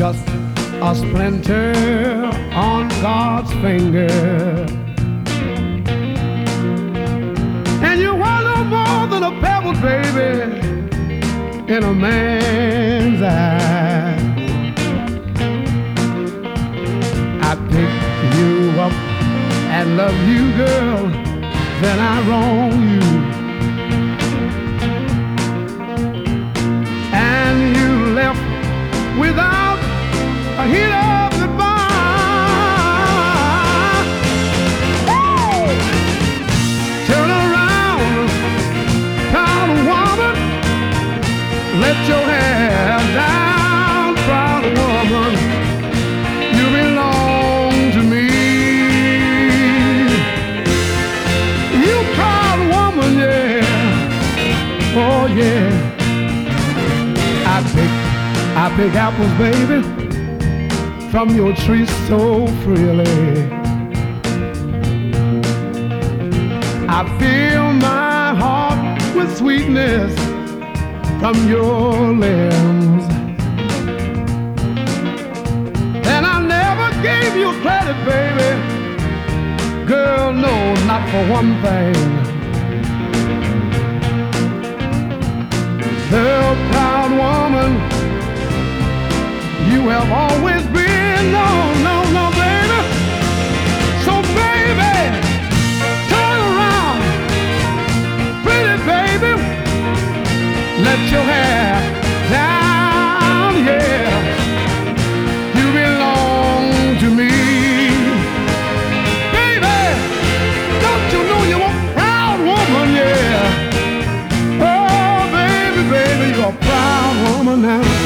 just a splinter on God's finger. And you are no more than a pebble, baby, in a man's eye. I pick you up and love you, girl, then I wrong you. And you left without a hint of goodbye. Woo! Turn around, proud woman, let your hair down, proud woman, you belong to me. You proud woman, yeah, oh yeah. I pick apples, baby, from your tree so freely. I fill my heart with sweetness from your limbs. And I never gave you credit, baby, girl, no, not for one thing. The proud woman you have always been. No, no, no, baby. So, baby, turn around, pretty baby, let your hair down, yeah. You belong to me, baby. Don't you know you're a proud woman, yeah. Oh, baby, baby, you're a proud woman now.